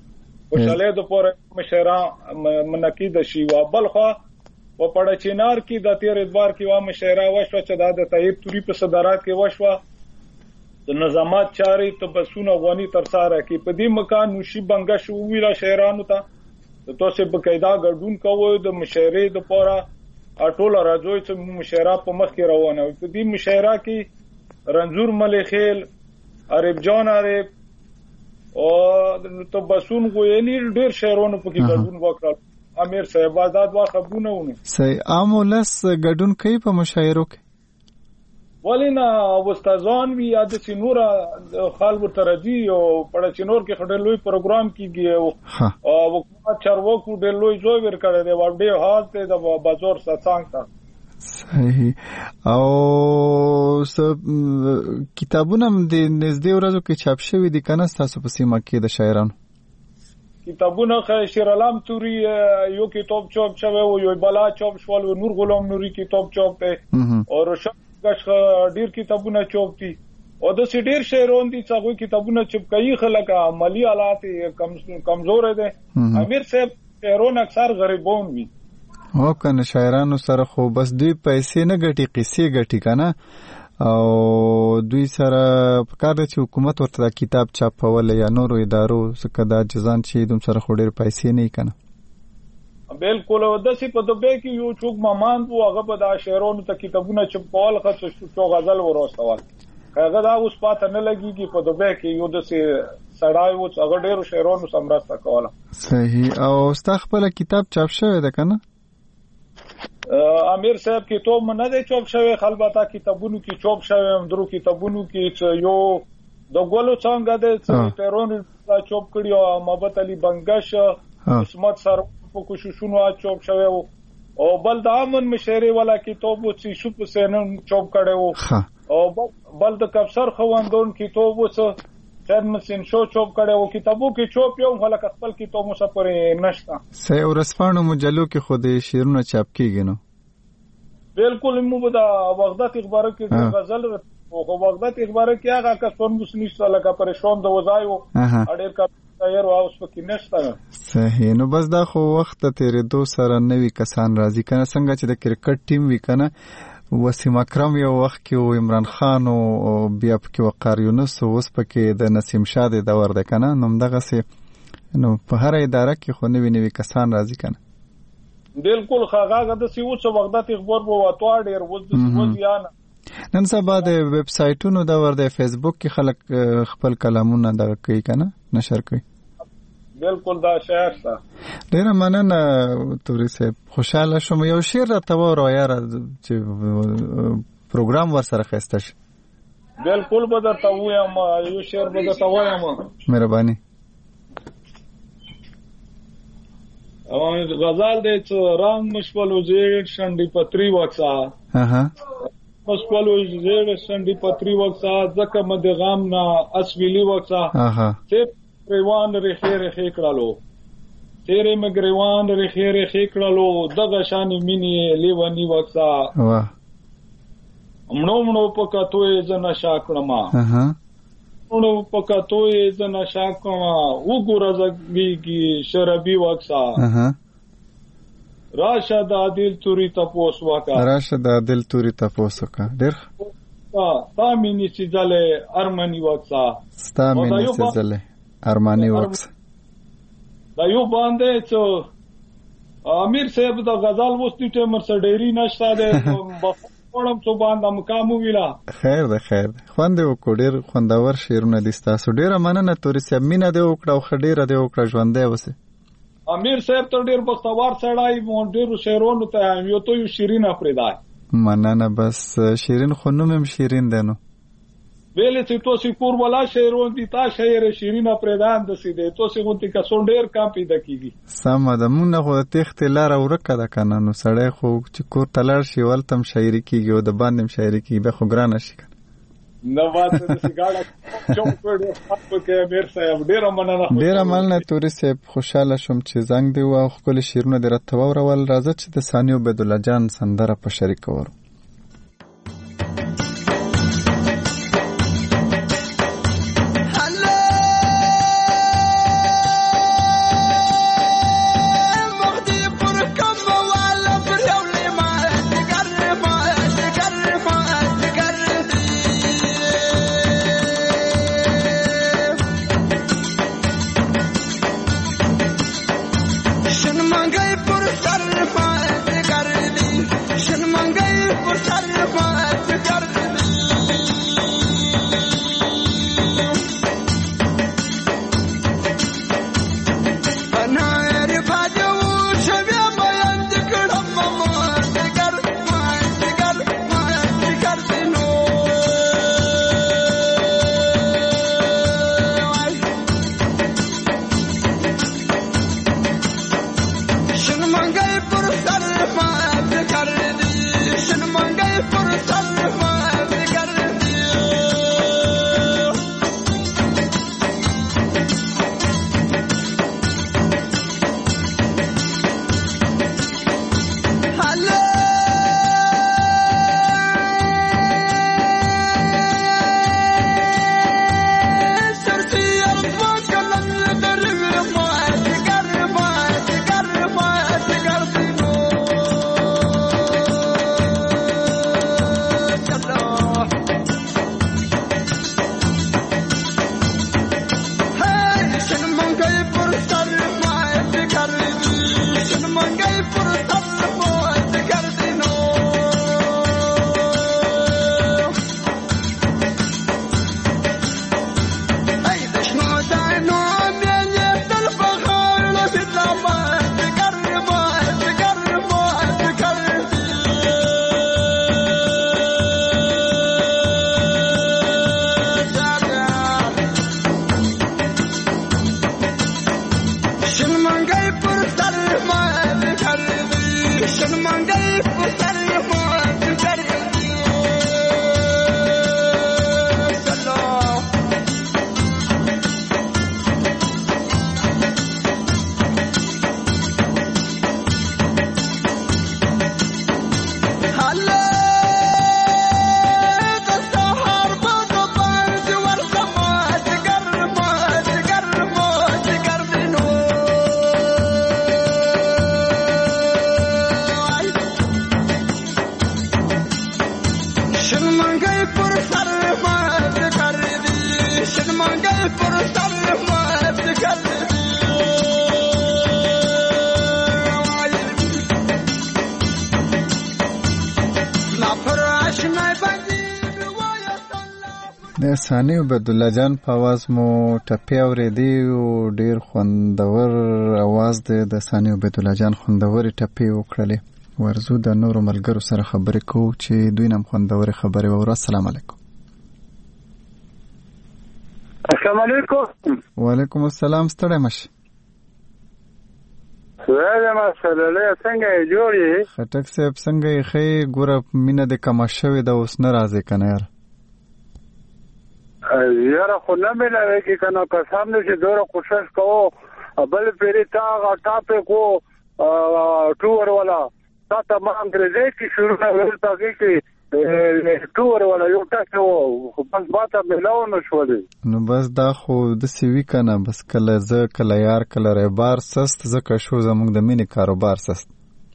خوشاله د پور مشرا منقید شي وا بل خو و پړه چینار کې د تیر ادوار کې وا مشرا وشو چې د طیب توري په صدارات کې وشو د نظامات چاري تبسون افغاني ترساره کې په دې مکان نوشي بنګا شو ویلا شهرانو ته د توسه بقاعده ګډون کوو د مشورې د پورا اټول راځوي چې مشوره په مخ کې روانه وي په دې مشوره کې رنزور ملخیل عرب جان عرب او تبسون غوینی ډیر شهرونو په کې ګډون وکړ امیر صاحب آزاد وا خبرونه ونه صحیح عام ولس ګډون کوي په مشاعرو کې ولینا استادان وی یاد سينور خال ورترجی او پړه چینور کې خډر لوی پروګرام کیږي او حکومت چارواکو ډیر لوی زوی ور کړی دی ور ډیر حال ته د بازار څنګه تا صحیح او سب کتابونه د نږدې ورځو کې چاپ شوي دي کنه تاسو په سیمه کې د شاعرانو کتابونه خیر شیر علام توري یو کتاب چاپ شوی او یو بلا چاپ شول نور غلام نوري کتاب چاپ دی او روشن کښ ډیر کتابونه چاپ دي او د ډیر شاعرون دي چې کتابونه چاپ کوي خلک عملی حالات کمزور دي امیر صاحب شاعرون اکثر غریبون وي او کنه شاعرانو سره خو بس دوی پیسې نه ګټي قصې ګټي کنه او دوی سره پکار دي چې حکومت ورته کتاب چاپول یا نورو ادارو څخه دا جزان چې دوم سره خو ډیر پیسې نه کنه بالکل د سی په دوبه کې یو چوک مامان وو هغه په دا شاعرانو ته کتابونه چاپول خاص شو غزل ورسول هغه دا اوس پاته نه لګيږي په دوبه کې یو د سی سړای وو هغه ډیر شاعرانو سمراسته کوله صحیح او ستا خپل کتاب چاپ شوی ده کنه امیر صاحب کې تو نه دی چوپ شوی خلباته کتابونو کې چوپ شوی هم درو کتابونو کې یو د ګولو څنګه د تیرون چوپ کړی او محمد علي بنگش عصمت سر په کوششونو چوپ شوی او بل د امن مشری والا کتاب چې شو په سینن چوپ کړي او بل د کفسر خوندون کتاب وڅ چرمسین شو چوپ کړي او کتابو کې چوپ یو خلک خپل کتاب مسافرې نشتا سه ورسپانو مجلو کې خود شیرونه چاپ کیږي نو بالکل مو بدا وغدت اخبار کې غزل او وغدت اخبار کې هغه کسون مسنیشته لکه پریشان د وځایو اړیر کا تیار اوس پکې نشته صحیح نو بس دا خو وخت تیرې دو سره نوی کسان راځي کنه څنګه چې د کرکټ ټیم وی کنه وسیم اکرم یو وخت کې عمران خان او بیا پکې وقار یونس اوس پکې د نسیم شاه د دور ده کنه نو دغه سي نو په هر اداره کې خو نوی نوی کسان راځي کنه بالکل خاغه د سی اوس وخت اخبار وو اتوا ډیر وځ د وځیان نن سبا د ویب سایټونو دا ور د فیسبوک کې خلک خپل کلامونه دا کوي کنه نشر کوي بالکل دا شعر تا ډیر مننه توري صاحب خوشاله شوم یو شعر راته وره یار چې پروګرام ور سره خسته شي بالکل به درته وایم یو شعر به درته وایم مهرباني او غزال دې چې رام مشولو زیر شندې پتری وکسا اها مشولو زیر شندې پتری وکسا ځکه مد غام نا اسویلی وکسا اها گریوان رخی رخی کړلو تیرې مګریوان رخی رخی کړلو دغه شان مینی لیونی وکسا واه مړو مړو پکاتوې زنه شاکړما اها مړو پکاتوې زنه شاکړما وګوره زګي شرابي وکسا اها راشد عادل توري تپوس وکا راشد عادل توري تپوس وکا ډېر تا مینی چې ځله ارمني وکسا ستا مینی چې ځله ارمانی وکس دا یو باندې چې امیر صاحب د غزال وستي ټیمر سره ډېری نشته ده بخورم څو باندې مقامو ویلا خیر ده خیر ده خوند وکړ ډېر خوندور شعرونه دي تاسو ډېر مننه توري صاحب مینه دی وکړه او خډيره دی وکړه ژوندې وسه امیر صاحب ته ډېر بختوار سړی مون ډېر شعرونو ته یو ته یو شیرین افریدای مننه بس شیرین خو نوم شیرین ده نو ویلې چې تاسو کور ولا شهرون دي تا شهر شیرین پردان د سیده تاسو غونتی کا سونډیر کام پیدا کیږي سم ده مونږ خو تخت لار ورکه ده کنه نو سړی خو چې کور تلار شي ولتم شاعري کیږي او د باندې شاعري کیږي به خو ګران شي نو واته د سیګاړه چوم کړو خپل کې امیر صاحب ډیر مننه ډیر مننه توري صاحب خوشاله شوم چې زنګ دی او خپل شیرونه درته وورول راځه چې د ثانیو عبد الله جان سندره په شریک ورو د ثاني عبد الله جان په आवाज مو ټپي اورېدي او ډیر خوندور आवाज دی د ثاني عبد الله جان خوندور ټپي وکړلې. ورزو د نورو ملګرو سره خبرې کوو چې دوی نم خوندور خبرې وره. السلام علیکم. السلام علیکم. وعلیکم السلام. ستړی مشه. سلام سلام څنګه جوړې؟ خټک صاحب څنګه یې؟ خې ګوره مینه د کما شوې د اوس نه راځي کنه یار. یاره خو نه مې لري کې کنه قسم دې چې دوره کوشش کوو بل پیری تا غټا په کو ټور والا تا تمام انګريزي کې شروع نه ورته کې ټور والا یو تاسو بس باته ملاو نه شولې. نو بس دا خو د سیوی کنه بس کله ز کله یار کله ربار سست زکه شو زموږ د مینې کاروبار سست.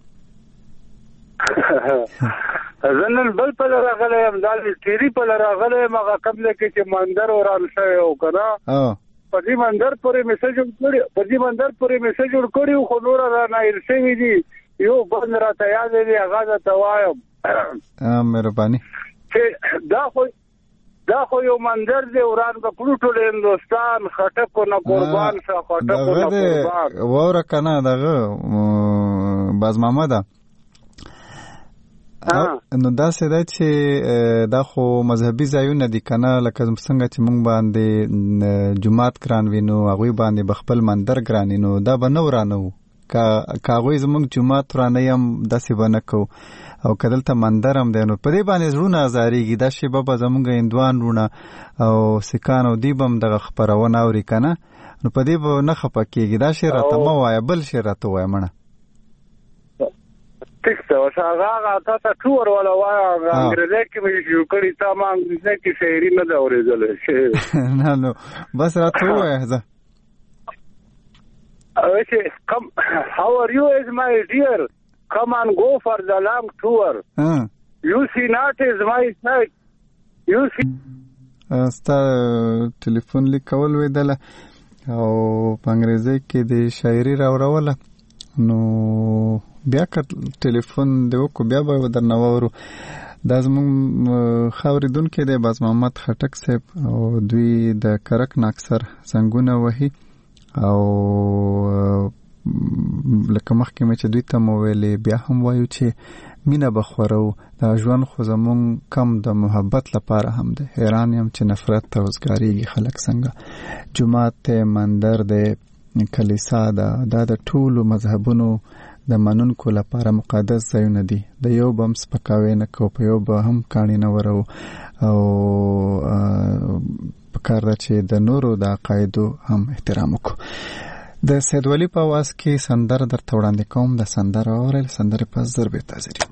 زنن بل په راغله هم دال تیری په راغله مغه قبل کې چې مندر وران شوی او کنه په دې مندر پورې میسج وکړي په دې مندر پورې میسج وکړي خو نور را نه ارسي دي یو بند را ته یاد دی هغه ته وایم. ا مهرباني چې دا خو دا خو یو مندر دی وران په پروتو هندستان خټکو نه قربان شه خټکو نه قربان وره کنه دغه باز محمد نو دا سده چې دا خو مذهبي ځایونه دي کنه لکه څنګه چې مونږ باندې جمعات ګران وینو هغه باندې بخپل مندر ګران نو دا به نو رانو کا کاغوي زمونږ جمعات ورانه هم داسې بنه کو او کدلته مندر هم دی نو په دې باندې زړونه ازاریږي دا شی بابا زمونږ هندوان رونه او سکان او دیبم دغه خبرونه اوري کنه نو په دې به نه خپه کېږي دا شی راته مو وای بل شی راته وای مړه تکسته او هغه تا ته ټور ولا وای انګريزي کې مې یو کړی تا ما انګريزي کې شعري نه دا اورېدل شي نه نو بس راته وای زه اوچه come how are you is my dear come and go for the long tour uh. you see not is my side you see استا ټلیفون لیکول ویدل او په انګريزي کې د شاعري راوړل نو بیا که ټلیفون دی وکړو بیا به درنوورو. دا زموږ خاوریدونکي دی باز محمد خټک صاحب او دوی د کرک ناکسر څنګهونه وهي او لکه مخکې مې چې دوی ته مو ویلې بیا هم وایو چې مینه به خورو دا ژوند خو زموږ کم د محبت لپاره هم دی. حیران یم چې نفرت ته وزګاریږي خلک څنګه. جمعات ته مندر دی کلیسا ده دا د ټولو مذهبونو د منونکو لپاره مقدس ځایونه دي. د یو بم سپکاوی نه کو په یو به هم کاڼي نه ورو او پکار ده چې د نورو د عقایدو هم احترام وکړو. د سید ولی په आवाज کې سندره درته وړاندې کوم. د سندره اورل سندره په ضربه تازری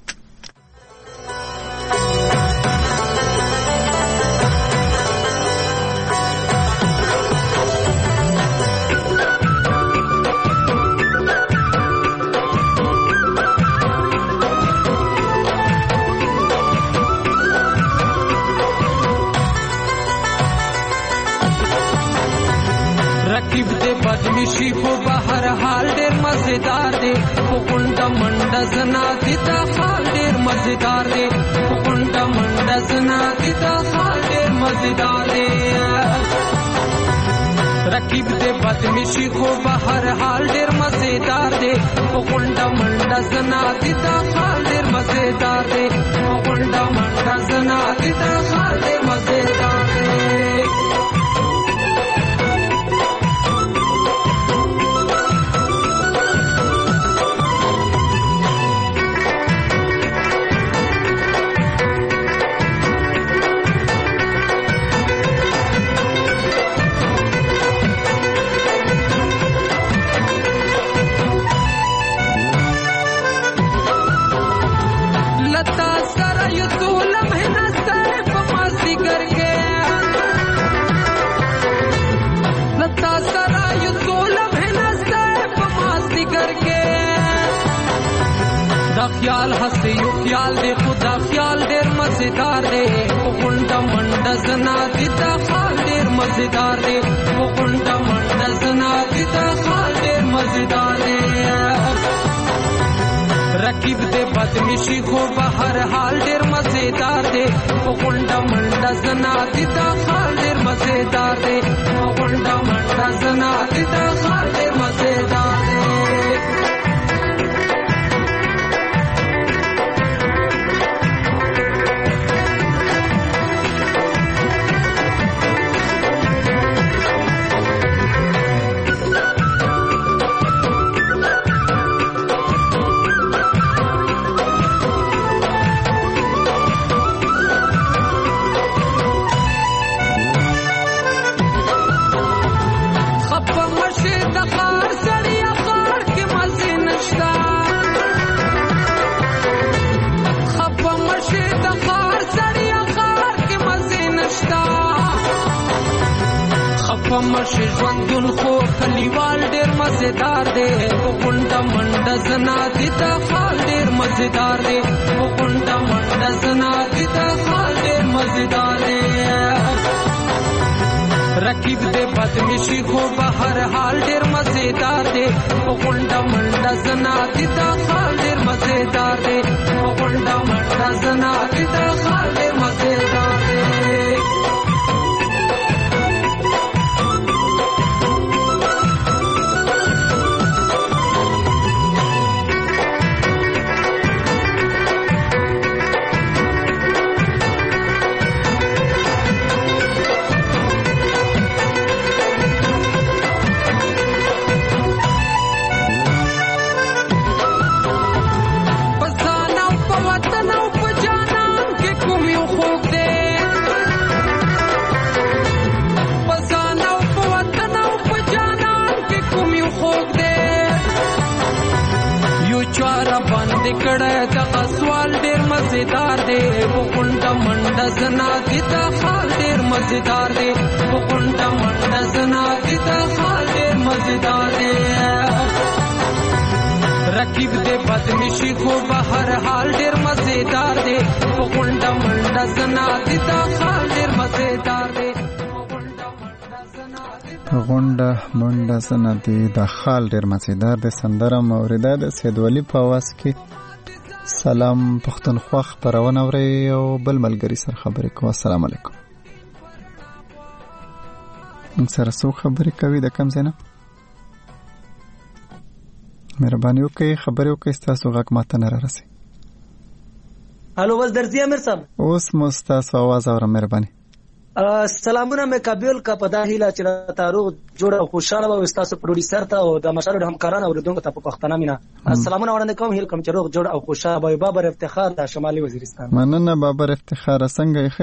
بدمشي په بهر حال ډېر مزیدار دی په کونډه منډه زنا دي دا حال ډېر مزیدار دی په کونډه منډه زنا دي دا حال ډېر مزیدار دی رقیب دې بدمشي خو بهر حال ډېر مزیدار دی په کونډه منډه زنا دي دا حال ډېر مزیدار دی په کونډه منډه زنا دي دا حال ډېر مزیدار دی. خیال هستی یو خیال دی خدا خیال ډیر مزیدار دی غونډه منډه زنا دي دا خال ډیر مزیدار دی غونډه منډه زنا دي دا خال ډیر مزیدار دی رکی رقیب دې بدمشي خو به هر حال ډېر مزیدار دی په غونډه منډه زنا دي دا حال ډېر مزیدار دی په غونډه منډه زنا دي دا حال ډېر مزیدار دی پمشه ژوندون خو کلیوال ډېر مزیدار دی په غونډه منډه زنا دي دا حال ډېر مزیدار دی په غونډه منډه زنا دي دا حال ډېر مزیدار دی رقیب دې بدمشي خو به هر حال ډېر مزیدار دی په غونډه منډه زنا دي دا حال ډېر مزیدار دی په غونډه منډه زنا دي دا حال ډېر مزیدار دی کړه دا سوال ډېر مزیدار دی په غونډه منډه زنا دي دا حال ډېر مزیدار دی په غونډه منډه زنا دي دا حال ډېر مزیدار دی رقیب دې بدمشي خو به هر حال ډېر مزیدار دی په غونډه منډه زنا دي دا حال ډېر مزیدار دی غونډه منډه زنا دي دا حال ډېر مزیدار دی سندره موریده د سید ولی په आवाज کې سلام پښتونخوا خبرونه اوري او بل ملګری سره خبرې کوم. السلام علیکم. سره څو خبرې کوي د کم ځای نه؟ مهرباني وکړئ خبرې وکړئ ستاسو غږ ماته نه رارسي. الو بس درځي امیر صاحب اوس مو ستاسو आवाज اورم مهرباني. سلامونه مې قابل کا پدا هیله چې تاروغ جوړ او خوشاله او استاسو پروډوسر ته او د مشر همکارانو اوریدونکو ته په پښتنه مینا سلامونه وړاندې کوم هیل کوم چې روغ جوړ او خوشاله وي. بابر افتخار د شمالي وزیرستان. مننه بابر افتخار څنګه یې؟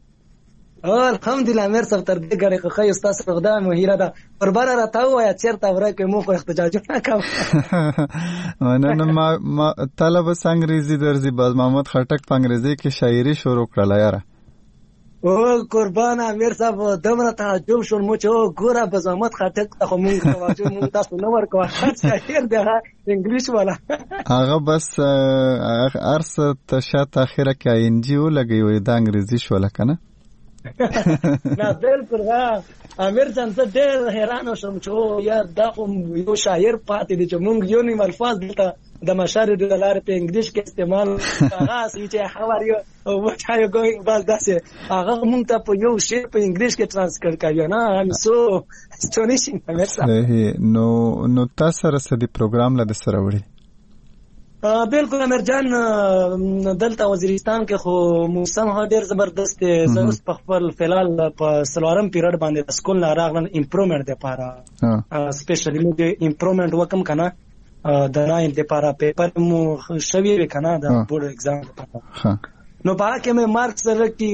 الحمدلله امیر صاحب تر دې غړي خو استاسو غدا مهیره ده پربار راته وای چیرته ورکه مو خو احتجاج نه کوم. مننه ما طلب انګریزي درځي باز محمد خټک په انګریزي کې شاعري شروع کړل یاره. او قربان امیر صاحب دمره تعجب شول مو چې او ګوره بزامت خټک خو مونږ توجه مونږ تاسو نو ورکو شاعر ده انګلیش والا هغه بس ارس ته شاته اخره کې ان جی او لګي وي د انګریزي شو لکنه نه بالکل ها امیر جان ته ډېر حیران شوم چې یار دا یو شاعر پاتې دي چې مونږ یو نیم الفاظ دلته د مشارې د لارې په انګلیش کې استعمال هغه چې how are you what are you going بس داسې هغه مونږ ته په یو شی په انګلیش کې ترانسلیټ کوي نه I'm so astonishing نو نو تاسو سره د پروګرام له سره وړي بالکل امیر جان دلته وزیرستان کې خو موسم ها ډیر زبردست دی. زه اوس په خپل فلال په سلورم پیریډ باندې سکول نه راغلم امپروومنت لپاره سپیشلی مو د امپروومنت وکم کنه د ناین لپاره پیپر مو شوی وکنه د بورډ ایگزام لپاره نو باکه مې مارک سره کې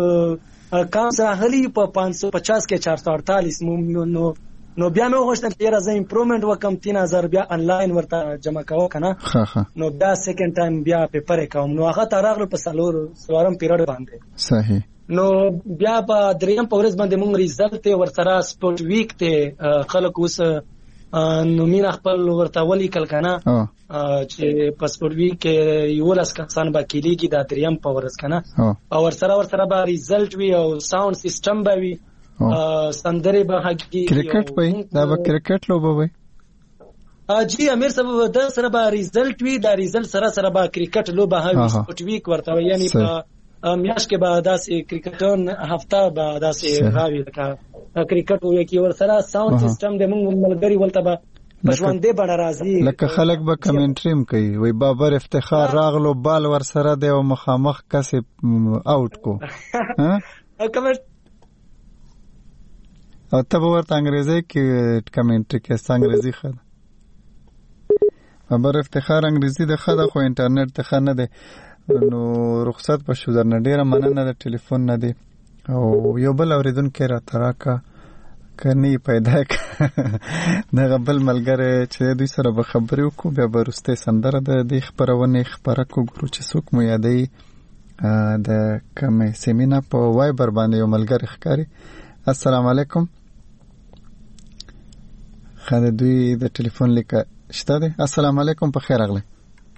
کام سره هلي په پانچ سو پچاس کې چار سو اڑتالیس نو نو بیا مې وغوښتل چې راځم امپروومنت وکم تین هزار بیا انلاین ورته جمع کاوه کنه نو بیا سیکنډ ټایم بیا پیپر کوم نو هغه تراغله په سلور سلورم پیریډ باندې صحیح نو بیا په دریم پورز باندې مونږ ریزلټ ورسره سپورت ویک ته خلک اوس نو مینا خپل ورته ولی کل کنه چې پاسپورت ویک یو لاس کسان با کلیږي د دریم پورز کنه او ورسره ورسره به ریزلټ وی او ساوند سیستم به وی سندره به حقیقي کرکټ وای دا به کرکټ لوبه وای جی امیر صاحب د سره به ریزلټ وی دا ریزلټ سره سره به کرکټ لوبه هاوي سپورټ ویک ورته یعنی په میاش کې به داسې کرکټون هفته به داسې هاوي لکه کرکټ وی کې ور سره ساوند سیستم د موږ ملګری ولته به پښوندې بڑا راځي لکه خلک به کمنټریم کوي وای بابر افتخار راغلو بال ور سره دی او مخامخ کسې اوټ کو ها کمنټ او ته به ورته انګریزي کې کمنټري کې څنګه خد بابر افتخار انګریزي د خد خو انټرنیټ ته خنه دی نو رخصت په شو درنه ډیره مننه د ټلیفون نه دی او یو بل اوریدونکو را تراکا کني پیدا دغه بل ملګری چې دوی سره به خبرې وکړو بیا به وروستۍ سندره د دې خپرونې خپره کړو چې څوک مو یادوي د کومې سیمینه په وایبر باندې یو ملګری ښکاري. السلام علیکم. ښه د دوی د ټلیفون لیکه شته دی. السلام علیکم په خیر راغلی.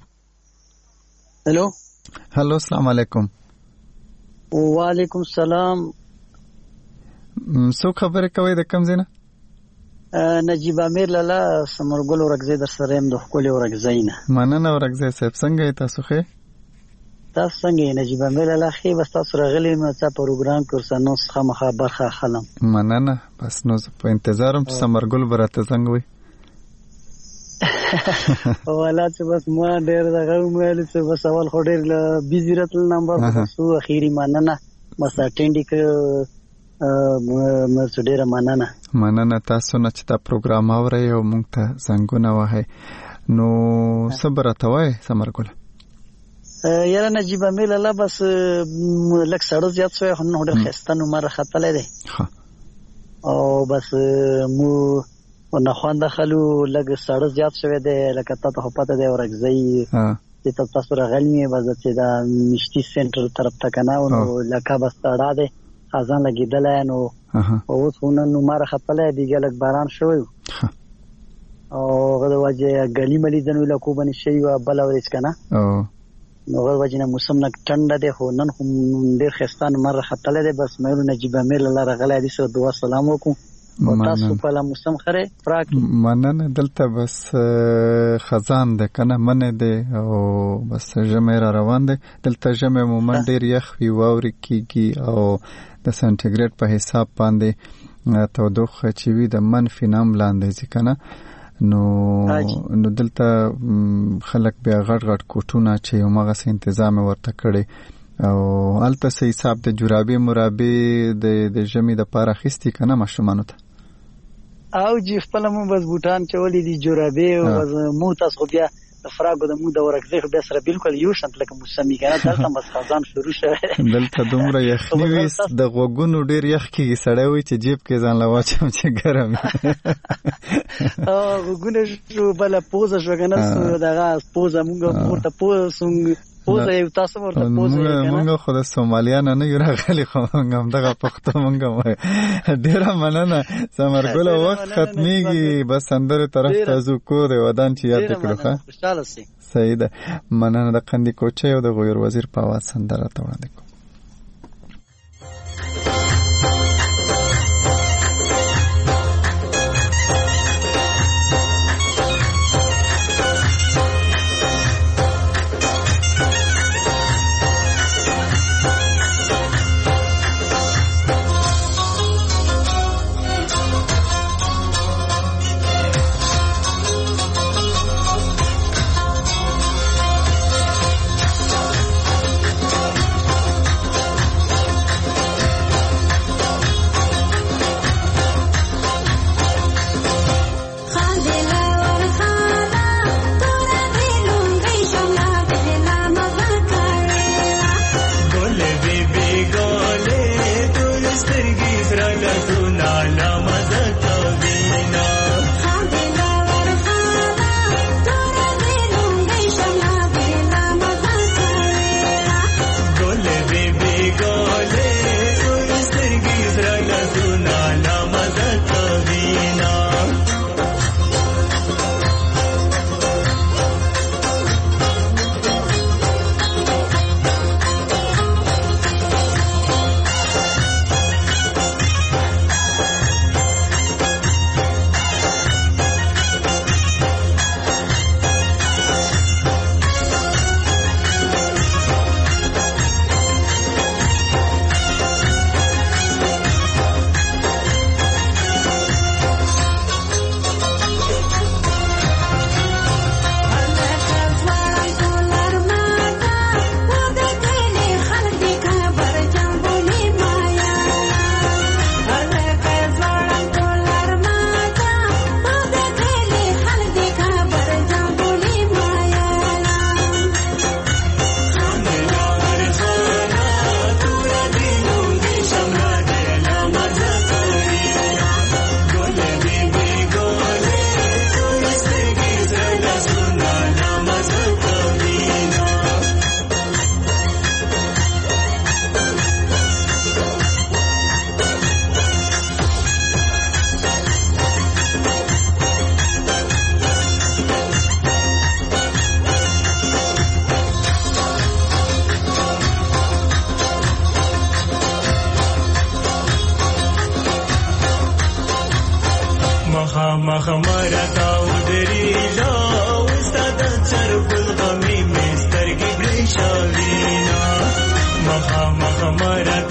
هلو هلو السلام علیکم. وعلیکم السلام. څوک خبرې کوي د کوم ځای نه؟ نجیب امیر لاله سمرګل ورکزی در سره يم د ښکلې ورکزی نه. مننه ورکزی صاحب څنګه یې تاسو ښه؟ تاسو څنګه یې نجیب امیر لاله ښه بس تاسو راغلی نو څه پروګرام کې ورسره نو څه مخه برخه اخلم. مننه بس نو په انتظارم چې سمرګل براته څنګه وي. والا چې بس ما ډېر دغه ویل چې بس اول خو ډېر بیزی راتل نمبر سو اخیری مننه بس اټینډ کړ مرسته ډیره مننه. مننه تاسو نه چې دا پروګرام اورئ او موږ ته زنګونه وهئ. نو صبر اتوای سمرګل. یاره نجیب امیر الله بس لک سړو زیات شوی خو نو ډېر خسته نو مر خطلې دی. او بس مو ونه خوانده خلو لګ سړو زیات شوی دی لکه ته په پته دی ورګزی چې تاسو راغلی بس چې دا مشتي سنټر طرف ته کنه او لکه بس تړا دی خزان لګیدل نو او څونه نو مار خپله دی ګلک باران شوی او غو وجه غلی ملي دنو لکو بن شي او بل ورس کنه او نو غو وجه نه موسم نه ټنډه دی خو نن هم ډیر خستان مر خپله دی بس مې نجیب امیر الله رغله دي سو دعا سلام وکم او تاسو په لا موسم خره پراکی مننه دلته بس خزان ده کنه منه ده او بس جمع را روان ده دلته جمع مومن ډیر یخ وی واوري کیږي او د سنټیګریډ په حساب باندې تودوخه چې وي د منفي نام لاندې ځکنه نو نو دلته خلک بیا غټ غټ کوټونه چې همغه سه تنظیم ورته کړي او الته سه حساب د جورابي مرابي د د جمی د پاره خستی کنه ماشومانو ته او جی خپل مو بس بوتان چولې دي جورابي او مو تاسو بیا د فراغو د مو د ورکزه به سره بالکل یو شانت لکه موسمي کنه دلته بس خزان شروع شوه دلته دومره یخنی وي د غوګونو ډیر یخ کیږي سړی وي چې جیب کې ځان لواچم چې ګرم او غوګونه شو بل پوزه شو کنه دغه پوزه مونږ ورته پوزه پوزه یو تاسو ورته پوزه کنه مونږ خو د سومالیان نه یو راغلي خو مونږ هم دغه پښتو مونږ وای ډیر مننه سمرګل وخت ختميږي بس اندر طرف ته زو کو د ودان چې یاد کړو ښه خوشاله سي سیده مننه د قندی کوچه او د غویر وزیر په आवाज سندره ته وړاندې کوم. مخا مخا مرتا ودریلا استاد چرګل غمی مستر کی برشاوینا مخا مخا مرتا